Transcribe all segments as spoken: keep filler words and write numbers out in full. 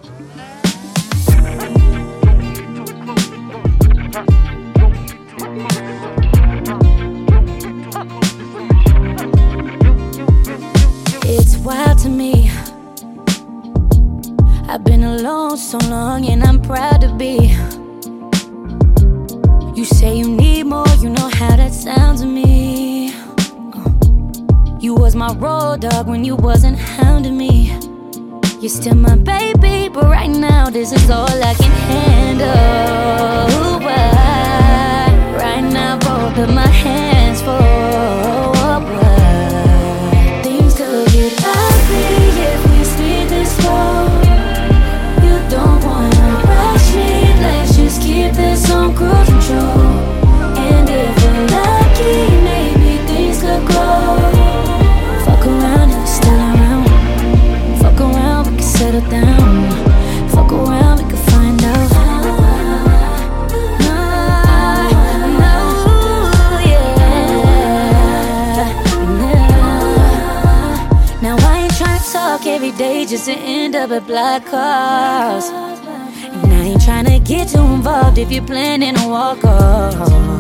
It's wild to me. I've been alone so long and I'm proud to be. You say you need more, you know how that sounds to me. uh, You was my road dog when you wasn't hounding me. You're still my baby, but right now this is all I can handle. Ooh, I, right now both of my hands full. Things could get ugly if we speed this road. You don't wanna rush me, let's just keep this on cruise control. And if we're lucky, maybe things could grow. Fuck around and still around. Fuck around, we can settle down. Fuck around, we can find out. Every day just to end up at black cars. And I ain't tryna get too involved if you're planning to walk off.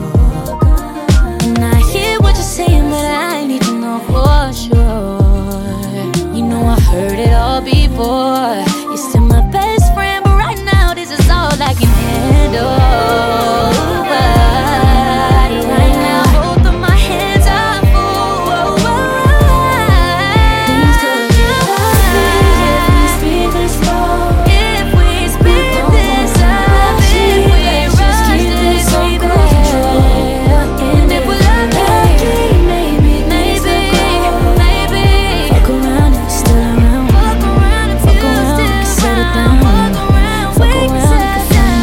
And I hear what you're saying, but I need to know for sure. You know I heard it all before. You're still my best friend, but right now this is all I can handle. Right now both of my hands are full. Things could get ugly if we speed this road. If we speed this up, if we rush this, we cruise control. And if we're lucky, maybe, maybe, maybe. Fuck around and still around. Fuck around and fuck around, we can settle down. Fuck around, we can find out.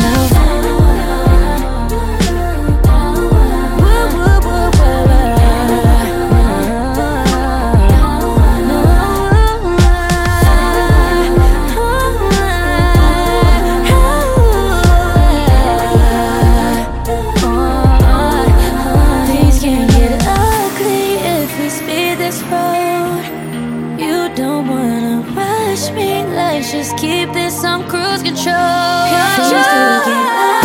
Things can get ugly if we speed this road. You don't wanna rush me, let's just keep this on cruise control. Things could get ugly